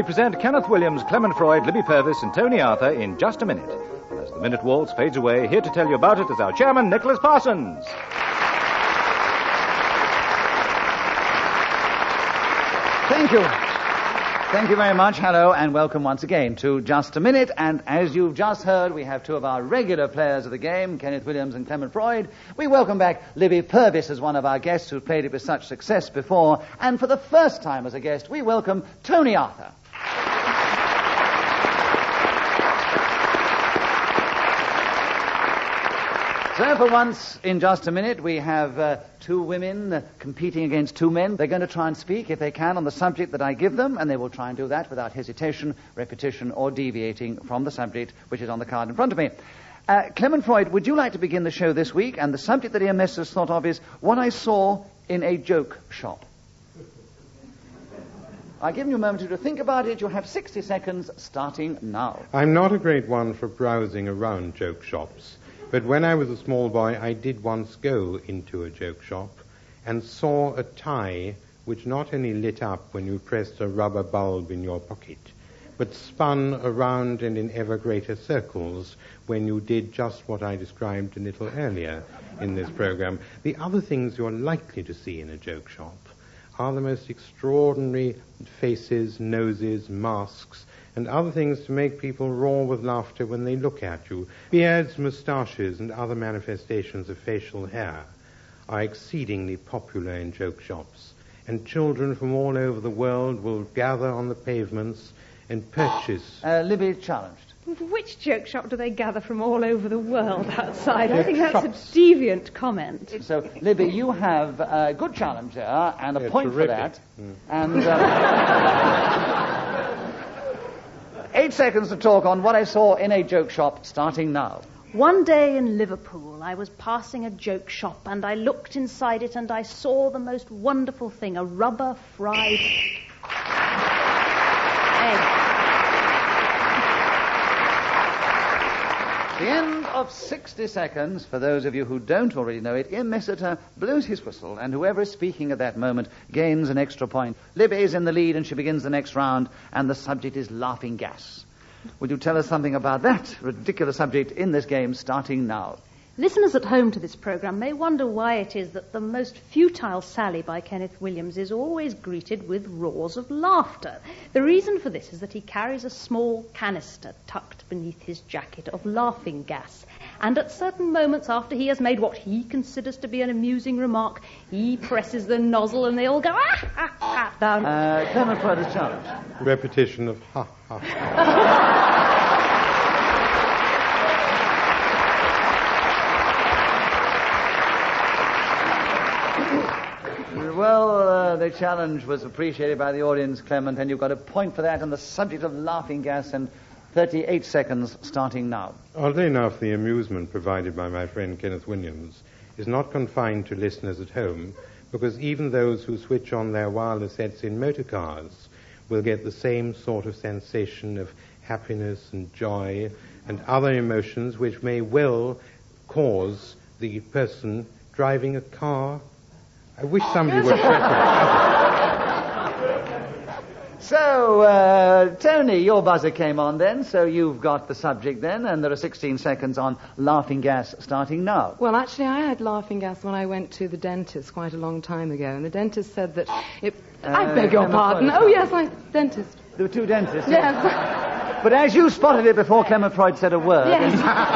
we present Kenneth Williams, Clement Freud, Libby Purvis, and Tony Arthur in Just a Minute. And as the minute waltz fades away, here to tell you about it is our chairman, Nicholas Parsons. Thank you. Thank you very much. Hello, and welcome once again to Just a Minute. And as you've just heard, we have two of our regular players of the game, Kenneth Williams and Clement Freud. We welcome back Libby Purvis as one of our guests who played it with such success before. And for the first time as a guest, we welcome Tony Arthur. So for once, in Just a Minute, we have two women competing against two men. They're going to try and speak, if they can, on the subject that I give them, and they will try and do that without hesitation, repetition, or deviating from the subject which is on the card in front of me. Clement Freud, would you like to begin the show this week? And the subject that EMS has thought of is what I saw in a joke shop. I've given you a moment to think about it. You'll have 60 seconds starting now. I'm not a great one for browsing around joke shops. But when I was a small boy, I did once go into a joke shop and saw a tie which not only lit up when you pressed a rubber bulb in your pocket, but spun around and in ever greater circles when you did just what I described a little earlier in this program. The other things you're likely to see in a joke shop are the most extraordinary faces, noses, masks, and other things to make people roar with laughter when they look at you. Beards, moustaches, and other manifestations of facial hair are exceedingly popular in joke shops, and children from all over the world will gather on the pavements and purchase... Libby challenged. Which joke shop do they gather from all over the world outside? I think that's a deviant comment. So, Libby, you have a good challenge there, and a point terrific. for that. And 8 seconds to talk on what I saw in a joke shop, starting now. One day in Liverpool, I was passing a joke shop, and I looked inside it, and I saw the most wonderful thing, a rubber fried egg. The end of 60 seconds. For those of you who don't already know it, Ian Messiter blows his whistle, and whoever is speaking at that moment gains an extra point. Libby is in the lead, and she begins the next round, and the subject is laughing gas. Would you tell us something about that ridiculous subject in this game, starting now? Listeners at home to this programme may wonder why it is that the most futile sally by Kenneth Williams is always greeted with roars of laughter. The reason for this is that he carries a small canister tucked beneath his jacket of laughing gas. And at certain moments after he has made what he considers to be an amusing remark, he presses the nozzle and they all go, down. Clement Freud is challenged. Repetition of ha, ha, ha. Well, the challenge was appreciated by the audience, Clement, and you've got a point for that on the subject of laughing gas, and 38 seconds starting now. Oddly enough, the amusement provided by my friend Kenneth Williams is not confined to listeners at home, because even those who switch on their wireless sets in motor cars will get the same sort of sensation of happiness and joy and other emotions which may well cause the person driving a car. I wish somebody would So, Tony, your buzzer came on then, so you've got the subject then, and there are 16 seconds on laughing gas starting now. Well, actually, I had laughing gas when I went to the dentist quite a long time ago, and the dentist said that it... I beg your pardon. Oh, yes, dentist. There were two dentists. Yes. But as you spotted it before Clement Freud said a word... Yes.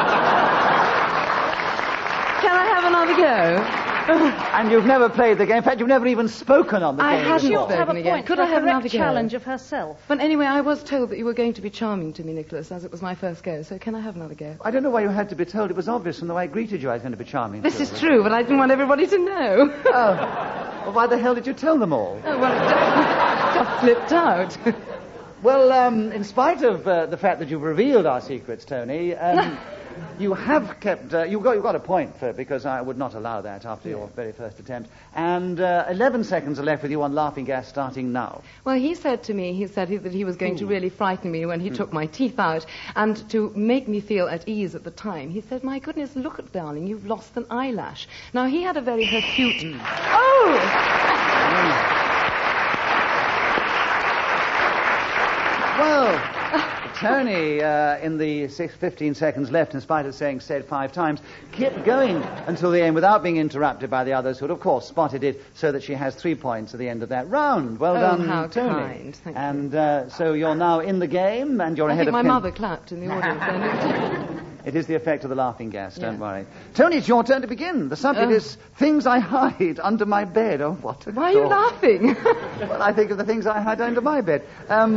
Can I have another go? And you've never played the game. In fact, you've never even spoken on the game. I hadn't She ought to have a spoken again. point Could for I a have correct another go? challenge of herself. But anyway, I was told that you were going to be charming to me, Nicholas, as it was my first go. So can I have another go? I don't know why you had to be told. It was obvious from the way I greeted you I was going to be charming. This is true, but I didn't want everybody to know. Oh. Well, why the hell did you tell them all? Oh, well, it just slipped out. Well, in spite of the fact that you've revealed our secrets, Tony, you have kept... you've got a point for it, because I would not allow that after your very first attempt. And 11 seconds are left with you on laughing gas starting now. Well, he said to me, that he was going to really frighten me when he took my teeth out, and to make me feel at ease at the time, he said, my goodness, look at darling, you've lost an eyelash. Now, he had a very hirsute... Oh! Well, Tony, in the 15 seconds left, in spite of saying said 5 times, kept going until the end without being interrupted by the others, who had, of course, spotted it, so that she has 3 points at the end of that round. Well done, how Tony. kind. Thank and so you're now in the game, and you're I ahead think of my Ken. mother clapped in the audience then. It is the effect of the laughing gas, don't worry. Tony, it's your turn to begin. The subject is things I hide under my bed. Oh, what a Why are you laughing? Well, I think of the things I hide under my bed.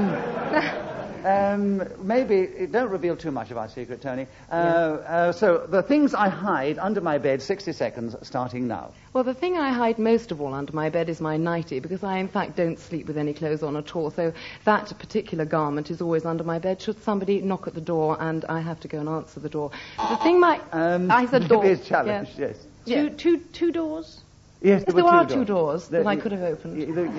Maybe, don't reveal too much of our secret, Tony. So, the things I hide under my bed, 60 seconds, starting now. Well, the thing I hide most of all under my bed is my nightie, because I, in fact, don't sleep with any clothes on at all. So that particular garment is always under my bed, should somebody knock at the door and I have to go and answer the door. The thing I said door. Libby's challenge, yes. Two doors? Yes, There are 2 doors that I could have opened.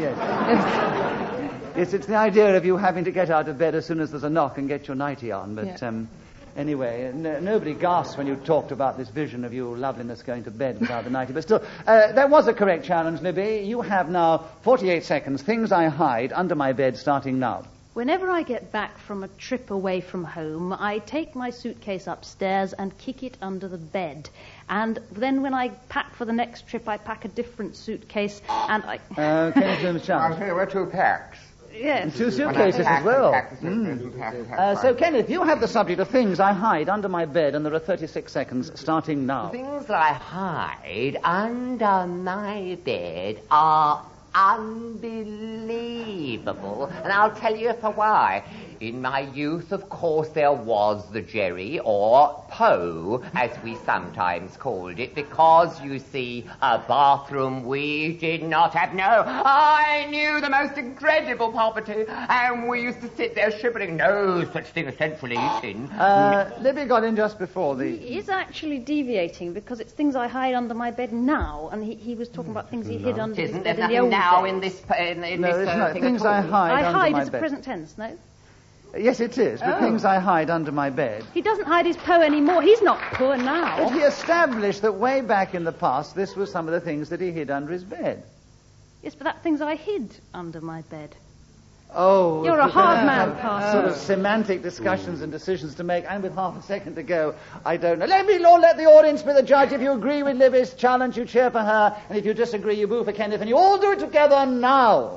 Yes. Yes, it's the idea of you having to get out of bed as soon as there's a knock and get your nightie on. But anyway, nobody gasped when you talked about this vision of you loveliness going to bed without the nightie. But still, that was a correct challenge, Libby. You have now 48 seconds. Things I hide under my bed starting now. Whenever I get back from a trip away from home, I take my suitcase upstairs and kick it under the bed. And then when I pack for the next trip, I pack a different suitcase and I... Kenneth Holmes challenge. There were 2 packs. Yes. 2 suitcases as well. So, So, Kenneth, you have the subject of things I hide under my bed, and there are 36 seconds starting now. things that I hide under my bed are unbelievable, and I'll tell you for why. In my youth, of course, there was the Jerry, or Poe, as we sometimes called it, because, you see, a bathroom we did not have. No, I knew the most incredible poverty, and we used to sit there shivering. No such thing as central heating. Libby got in just before the... He is actually deviating because it's things I hide under my bed now, and he was talking about things he hid under his Isn't bed there in the nothing old now days. in this No, it's not. thing Things at all? I hide I under hide my is a bed. present tense, no? Yes, it is. But things I hide under my bed. He doesn't hide his Poe anymore. He's not poor But now. he established that way back in the past, this was some of the things that he hid under his bed. Yes, but that things I hid under my bed. Oh, You're a we're hard gonna man, have Parson. Sort of semantic discussions and decisions to make, and with half a second to go, I don't know. Let the audience be the judge. If you agree with Libby's challenge, you cheer for her, and if you disagree, you boo for Kenneth, and you all do it together now.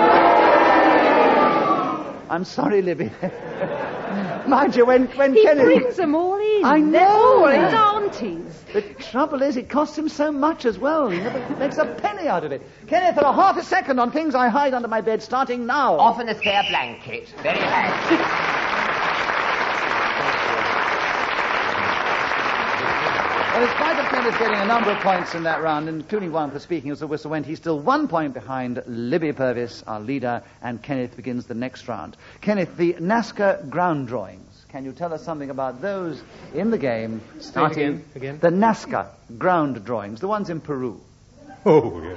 I'm sorry, Libby. Mind you, when He Kenneth... brings them all in. I know. They're all his aunties. The trouble is, it costs him so much as well. He never makes a penny out of it. Kenneth, there are half a second on things I hide under my bed, starting now. Often a spare blanket. Very handy. Well, in spite of Kenneth getting a number of points in that round, including one for speaking as the whistle went, he's still 1 point behind Libby Purvis, our leader, and Kenneth begins the next round. Kenneth, the Nazca ground drawings. Can you tell us something about those in the game, starting again. the Nazca ground drawings, the ones in Peru? Oh, yes.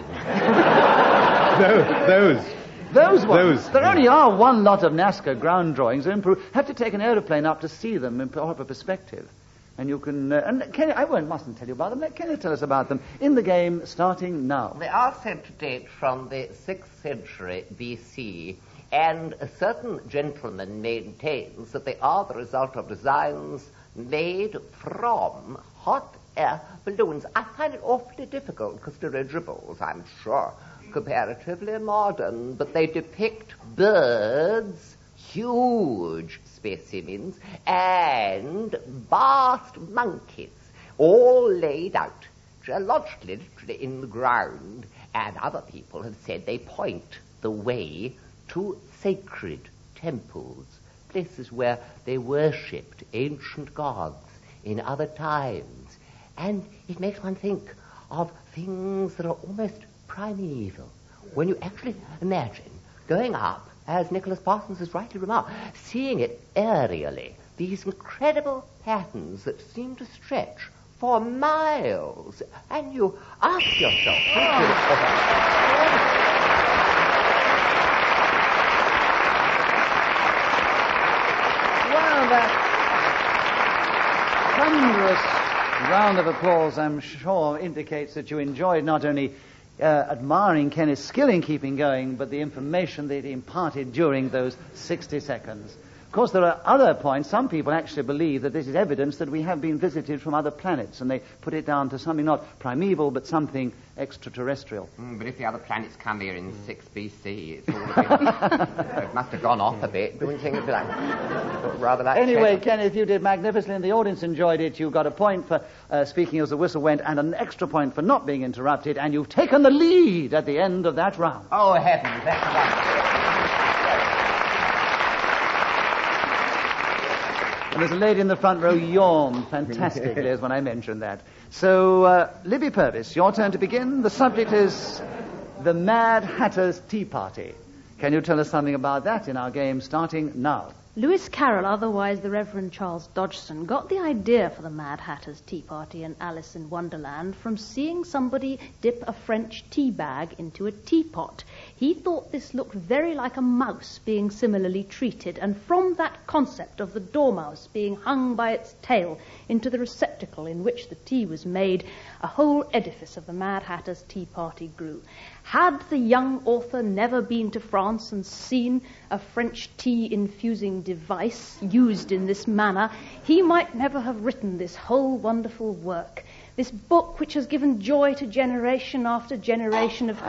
Those. Those ones. Those. There only are one lot of Nazca ground drawings in Peru. Have to take an aeroplane up to see them in proper perspective. And you can... and Kenneth, mustn't tell you about them. Let Kenneth tell us about them in the game, starting now. They are said to date from the 6th century B.C., and a certain gentleman maintains that they are the result of designs made from hot air balloons. I find it awfully difficult because dirigibles, I'm sure, comparatively modern, but they depict birds, huge specimens, and vast monkeys, all laid out geologically, literally in the ground, and other people have said they point the way to sacred temples, places where they worshipped ancient gods in other times. And it makes one think of things that are almost primeval. When you actually imagine going up, as Nicholas Parsons has rightly remarked, seeing it aerially, these incredible patterns that seem to stretch for miles, and you ask yourself, Well, that thunderous round of applause, I'm sure, indicates that you enjoyed not only admiring Kenneth's skill in keeping going, but the information that he imparted during those 60 seconds. Of course, there are other points. Some people actually believe that this is evidence that we have been visited from other planets, and they put it down to something not primeval, but something extraterrestrial. But if the other planets come here in 6 BC, it's all it must have gone off a bit. Don't you think it'd be rather like... Anyway, Kenneth, you did magnificently, and the audience enjoyed it. You got a point for speaking as the whistle went, and an extra point for not being interrupted, and you've taken the lead at the end of that round. Oh, heavens, that's wonderful. And there's a lady in the front row yawned fantastically as when I mentioned that. So, Libby Purvis, your turn to begin. The subject is the Mad Hatter's Tea Party. Can you tell us something about that in our game starting now? Lewis Carroll, otherwise the Reverend Charles Dodgson, got the idea for the Mad Hatter's Tea Party in Alice in Wonderland from seeing somebody dip a French tea bag into a teapot. He thought this looked very like a mouse being similarly treated, and from that concept of the dormouse being hung by its tail into the receptacle in which the tea was made, a whole edifice of the Mad Hatter's Tea Party grew. Had the young author never been to France and seen a French tea-infusing device used in this manner, he might never have written this whole wonderful work. This book which has given joy to generation after generation of...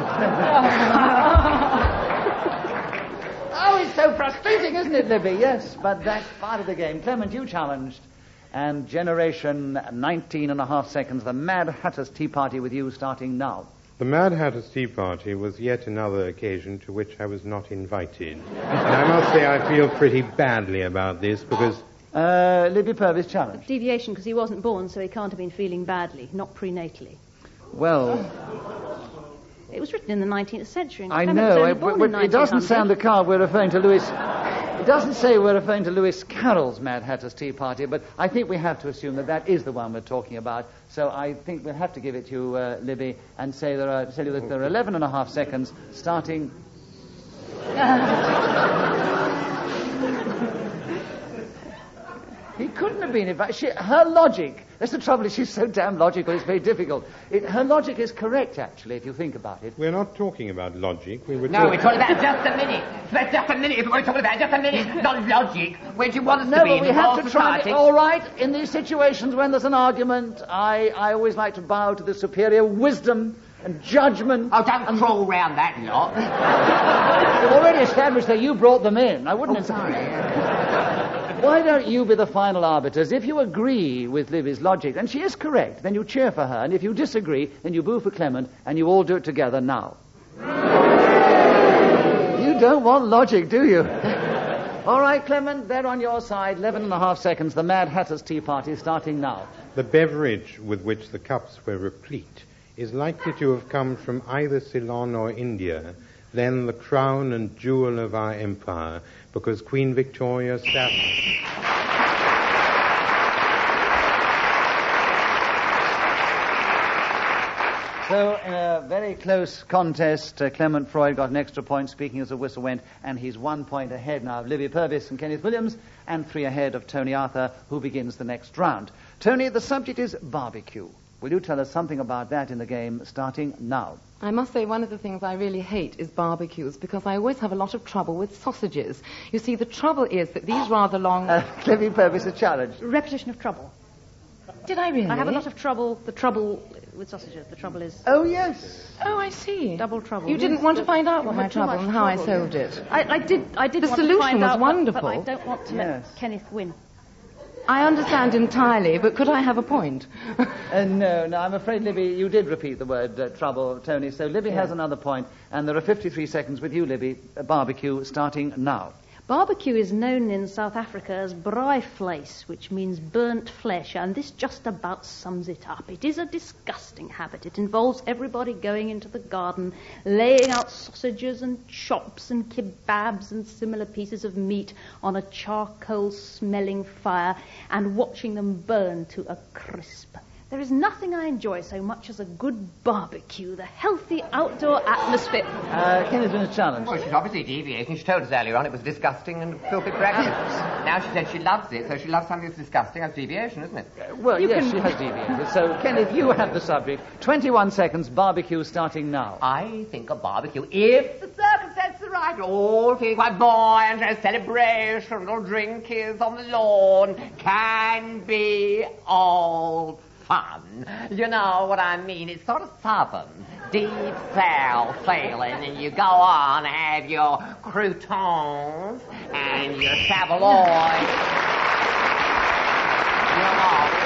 Oh, it's so frustrating, isn't it, Libby? Yes, but that's part of the game. Clement, you challenged. And generation 19 and a half seconds, the Mad Hatter's Tea Party with you starting now. The Mad Hatter's Tea Party was yet another occasion to which I was not invited. And I must say I feel pretty badly about this because... Libby Purvis challenged. Deviation, because he wasn't born, so he can't have been feeling badly, not prenatally. Well... It was written in the 19th century. And I Clement was know. only born in It doesn't 1900. say on the card we're referring to Lewis... It doesn't say we're referring to Lewis Carroll's Mad Hatter's Tea Party, but I think we have to assume that that is the one we're talking about. So I think we'll have to give it to you, Libby, and say tell you that there are 11 and a half seconds starting... He couldn't have been invited. Her logic, that's the trouble, is she's so damn logical, it's very difficult. Her logic is correct, actually, if you think about it. We're not talking about logic. We're talking about just a minute. Just a minute. If we're talking about just a minute, not logic. Where do you want us to be? No, but we have to try society? all right, in these situations when there's an argument, I always like to bow to the superior wisdom and judgment. Oh, don't crawl round that lot. We've already established that you brought them in. I wouldn't... Sorry. Why don't you be the final arbiters? If you agree with Libby's logic, and she is correct, then you cheer for her. And if you disagree, then you boo for Clement, and you all do it together now. You don't want logic, do you? All right, Clement, they're on your side. 11 and a half seconds. The Mad Hatter's Tea Party starting now. The beverage with which the cups were replete is likely to have come from either Ceylon or India, then the crown and jewel of our empire, because Queen Victoria sat... So, in a very close contest, Clement Freud got an extra point, speaking as the whistle went, and he's 1 point ahead now of Libby Purvis and Kenneth Williams, and 3 ahead of Tony Arthur, who begins the next round. Tony, the subject is barbecue. Will you tell us something about that in the game, starting now? I must say one of the things I really hate is barbecues because I always have a lot of trouble with sausages. You see, the trouble is that these rather long... Libby Purvis, a challenge. Repetition of trouble. Did I really? I have a lot of trouble. The trouble with sausages. The trouble is... Oh, yes. Oh, I see. Double trouble. You didn't want to find out what You my had too trouble much and how I trouble, solved yes. it. I did The want to solution find was out, wonderful. but I don't want to Yes. let Kenneth win. I understand entirely, but could I have a point? No, I'm afraid, Libby, you did repeat the word trouble, Tony, so Libby has another point, and there are 53 seconds with you, Libby. Barbecue starting now. Barbecue is known in South Africa as braaivleis, which means burnt flesh, and this just about sums it up. It is a disgusting habit. It involves everybody going into the garden, laying out sausages and chops and kebabs and similar pieces of meat on a charcoal-smelling fire and watching them burn to a crisp. There is nothing I enjoy so much as a good barbecue, the healthy outdoor atmosphere. Kenneth Williams challenge. Well, she's obviously deviating. She told us earlier on it was disgusting and filthy breakfast. Now she said she loves it, so she loves something that's disgusting. That's deviation, isn't it? Well, yes, she has deviated. So, Kenneth, you have the subject. 21 seconds, barbecue starting now. I think a barbecue, if the circumstances are right, all feeling quite buoyant, a celebration, little drinkies on the lawn, can be all fun. You know what I mean? It's sort of southern, deep south feeling, and you go on, have your croutons and your saveloy. You know.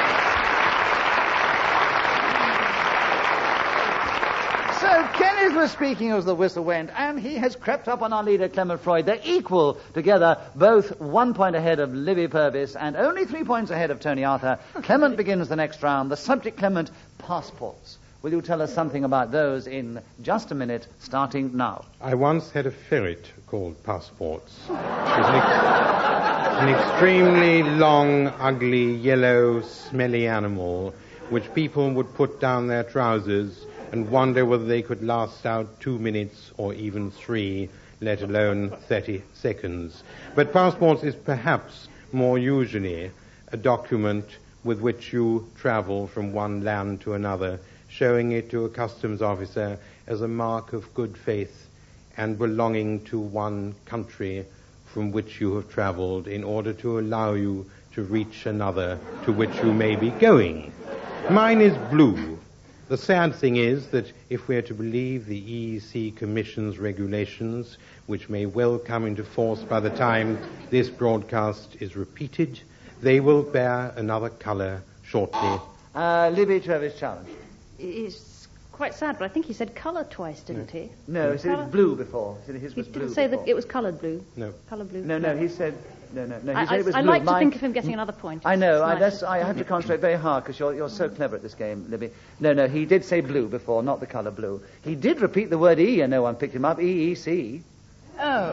So Kenneth was speaking as the whistle went, and he has crept up on our leader, Clement Freud. They're equal together, both 1 point ahead of Libby Purvis and only 3 points ahead of Tony Arthur. Clement begins the next round. The subject, Clement, passports. Will you tell us something about those in just a minute, starting now? I once had a ferret called Passports. It was an extremely long, ugly, yellow, smelly animal which people would put down their trousers and wonder whether they could last out 2 minutes or even 3, let alone 30 seconds. But passports is perhaps more usually a document with which you travel from one land to another, showing it to a customs officer as a mark of good faith and belonging to one country from which you have traveled in order to allow you to reach another to which you may be going. Mine is blue. The sad thing is that if we are to believe the EEC Commission's regulations, which may well come into force by the time this broadcast is repeated, they will bear another colour shortly. Libby Purvis challenge. It's quite sad, but I think he said colour twice, didn't he? No, he said blue before. He said his was He blue didn't say before. that it was coloured blue. No. Colour blue. No, he said... No, he said it was I blue. like to think of him getting another point. I know. It's nice. I have to concentrate very hard because you're so clever at this game, Libby. No, he did say blue before, not the colour blue. He did repeat the word E, and no one picked him up. EEC. Oh.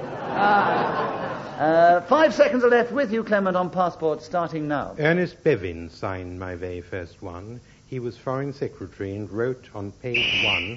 5 seconds are left with you, Clement, on passport, starting now. Ernest Bevin signed my very first one. He was Foreign Secretary and wrote on page 1...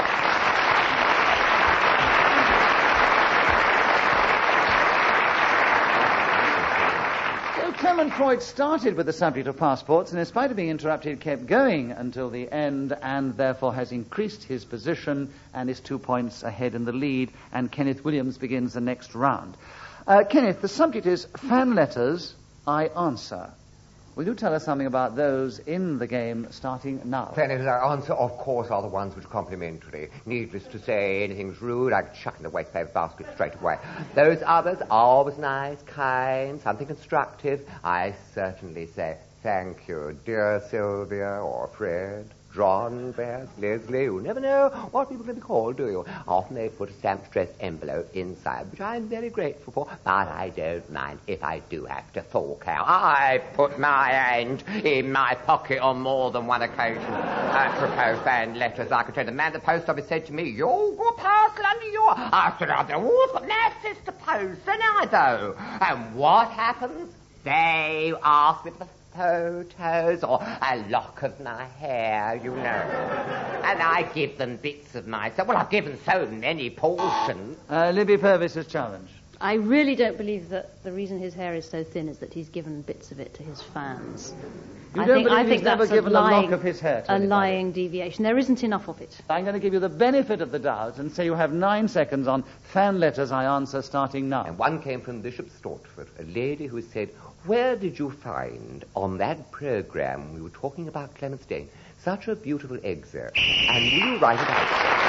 Clement Freud started with the subject of passports and in spite of being interrupted kept going until the end and therefore has increased his position and is 2 points ahead in the lead, and Kenneth Williams begins the next round. Kenneth, the subject is fan letters I answer. Will you tell us something about those in the game starting now? Fan letters I answer, of course, are the ones which are complimentary. Needless to say, anything's rude, I can chuck in the wastepaper basket straight away. Those others, always nice, kind, something constructive. I certainly say, thank you, dear Sylvia, or Fred, John, perhaps, Leslie. You never know what people can be called, do you? Often they put a stamp-stressed envelope inside, which I'm very grateful for, but I don't mind if I do have to fork out. I put my hand in my pocket on more than one occasion. Apropos fan letters, I can tell you, the man at the post office said to me, "You've got a parcel under your..." I said, "I've got my sister post, and I though." And what happens? They ask me for the photos or a lock of my hair, you know. And I give them bits of myself. Well, I've given so many portions. Libby Purvis' challenge. I really don't believe that the reason his hair is so thin is that he's given bits of it to his fans. You don't believe he's never given a lock of his hair to anybody? A lying deviation. There isn't enough of it. I'm going to give you the benefit of the doubt and say you have 9 seconds on fan letters I answer starting now. And one came from Bishop Stortford, a lady who said, "Where did you find on that program we were talking about Clement Stane such a beautiful excerpt? And will you write it out?"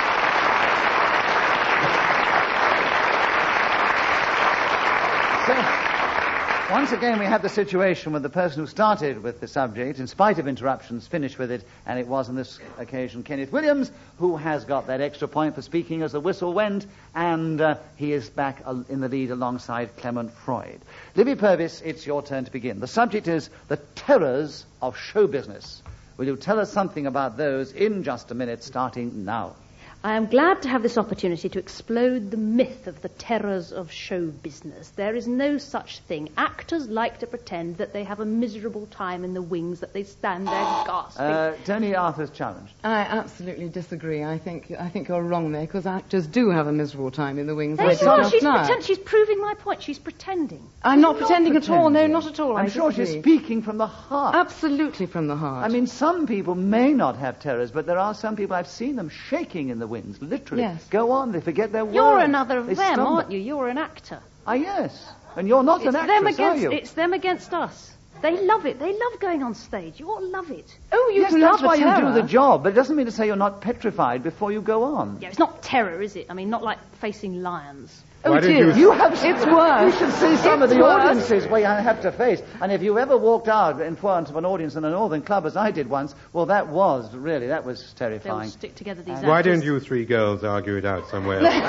So, once again, we have the situation with the person who started with the subject, in spite of interruptions, finished with it, and it was on this occasion Kenneth Williams, who has got that extra point for speaking as the whistle went, and he is back in the lead alongside Clement Freud. Libby Purvis, it's your turn to begin. The subject is the terrors of show business. Will you tell us something about those in just a minute, starting now? I am glad to have this opportunity to explode the myth of the terrors of show business. There is no such thing. Actors like to pretend that they have a miserable time in the wings, that they stand there gasping. Tony Arthur's challenge. I absolutely disagree. I think you're wrong there, because actors do have a miserable time in the wings. There you are. She's proving my point. She's pretending. I'm not pretending at all. No, not at all. I'm sure she's speaking from the heart. Absolutely from the heart. I mean, some people may not have terrors, but there are some people, I've seen them shaking in the wings, literally. Yes. Go on, they forget their words. You're another of They them, stumble. aren't you? You're an actor. Ah, yes. And you're not an actress, are you? It's them against us. They love it. They love going on stage. You all love it. Oh, you Yes, love that's why a you terror. do the job, but it doesn't mean to say you're not petrified before you go on. Yeah, it's not terror, is it? I mean, not like facing lions. Oh, Why it don't is. you- It's worse. You should see some of It's the worse. audiences we have to face. And if you ever walked out in front of an audience in a northern club, as I did once, well, that was They'll terrifying. stick together, these Why actors. don't you three girls argue it out somewhere else?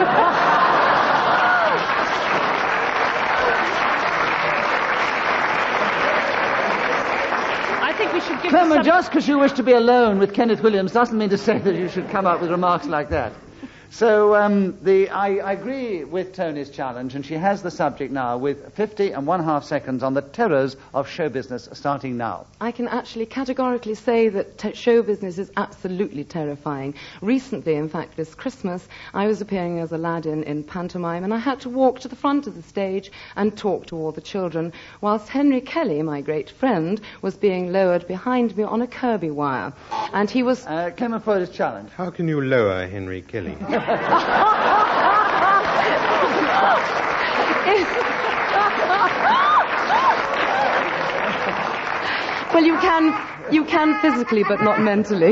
I think we should give Clement, the just because you wish to be alone with Kenneth Williams doesn't mean to say that you should come up with remarks like that. So I agree with Tony's challenge, and she has the subject now with 50.5 seconds on the terrors of show business starting now. I can actually categorically say that show business is absolutely terrifying. Recently, in fact, this Christmas, I was appearing as Aladdin in pantomime, and I had to walk to the front of the stage and talk to all the children, whilst Henry Kelly, my great friend, was being lowered behind me on a Kirby wire. And he was... Clement Freud's challenge. How can you lower Henry Kelly? Well, you can physically, but not mentally.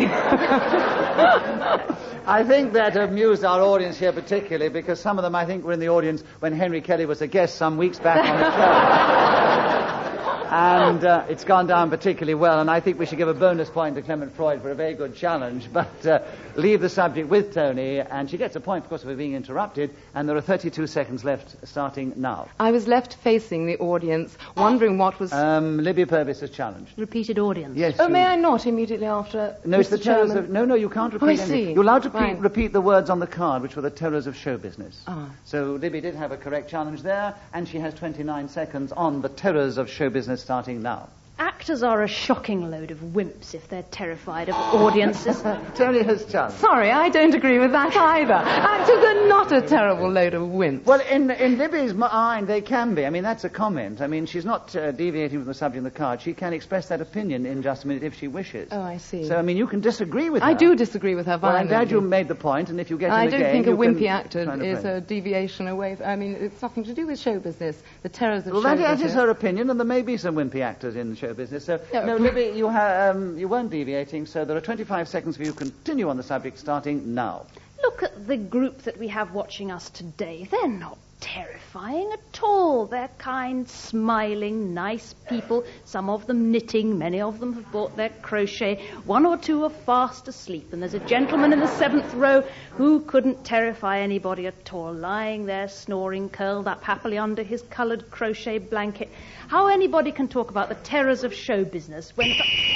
I think that amused our audience here particularly because some of them, I think, were in the audience when Henry Kelly was a guest some weeks back on the show. And it's gone down particularly well, and I think we should give a bonus point to Clement Freud for a very good challenge, but leave the subject with Tony, and she gets a point, of course, for being interrupted, and there are 32 seconds left starting now. I was left facing the audience, wondering what was... Libby Purvis's challenge. repeated audience. Yes. Oh, may I not immediately after No, it's the Mr. terrors Chairman? of... No, you can't repeat I anything. see. You're allowed to Right. repeat the words on the card, which were the terrors of show business. Ah. So Libby did have a correct challenge there, and she has 29 seconds on the terrors of show business starting now. Actors are a shocking load of wimps if they're terrified of audiences. Tony has challenge. Sorry, I don't agree with that either. Actors are not a terrible load of wimps. Well, in Libby's mind, they can be. I mean, that's a comment. I mean, she's not deviating from the subject on the card. She can express that opinion in just a minute if she wishes. Oh, I see. So, I mean, you can disagree with her. I do disagree with her Well, I'm violently. glad you made the point, and if you get in I the don't game, think a you can wimpy actor kind of is play. a deviation away. I mean, it's nothing to do with show business. The terrors of Well, show that business. is her opinion, and there may be some wimpy actors in show business. So, no, Libby, you weren't deviating, so there are 25 seconds for you to continue on the subject starting now. Look at the group that we have watching us today. They're not terrifying at all. They're kind, smiling, nice people. Some of them knitting. Many of them have bought their crochet. One or two are fast asleep. And there's a gentleman in the 7th row who couldn't terrify anybody at all, lying there snoring, curled up happily under his coloured crochet blanket. How anybody can talk about the terrors of show business when...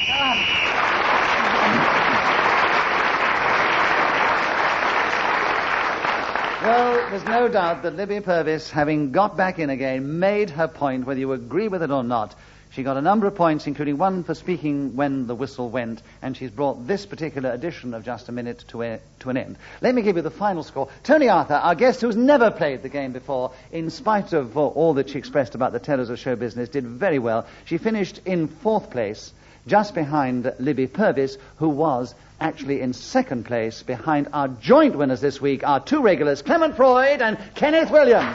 Well, there's no doubt that Libby Purvis, having got back in again, made her point, whether you agree with it or not. She got a number of points, including one for speaking when the whistle went, and she's brought this particular edition of Just a Minute to an end. Let me give you the final score. Tony Arthur, our guest who's never played the game before, in spite of all that she expressed about the terrors of show business, did very well. She finished in 4th place, just behind Libby Purvis, who was actually in 2nd place behind our joint winners this week, our two regulars, Clement Freud and Kenneth Williams.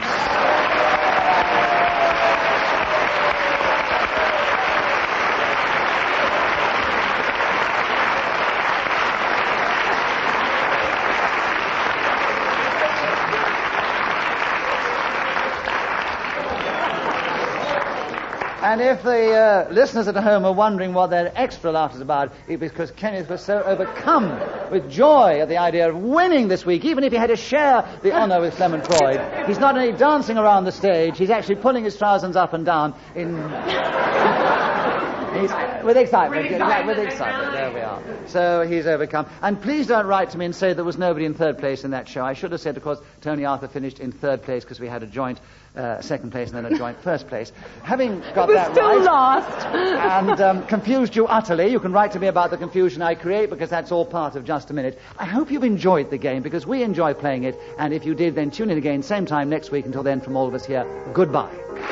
And if the listeners at home are wondering what their extra laughter's about, it's because Kenneth was so overcome with joy at the idea of winning this week, even if he had to share the honour with Clement Freud. He's not only dancing around the stage, he's actually pulling his trousers up and down in With excitement. With excitement. There we are. So he's overcome. And please don't write to me and say there was nobody in third place in that show. I should have said, of course, Tony Arthur finished in third place because we had a joint second place and then a joint first place. Having got that still right lost. and confused you utterly, you can write to me about the confusion I create because that's all part of Just a Minute. I hope you've enjoyed the game because we enjoy playing it, and if you did, then tune in again same time next week. Until then, from all of us here, goodbye.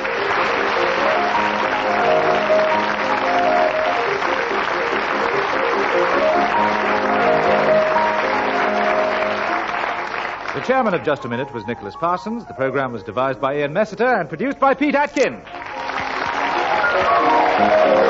The chairman of Just a Minute was Nicholas Parsons. The program was devised by Ian Messiter and produced by Pete Atkin.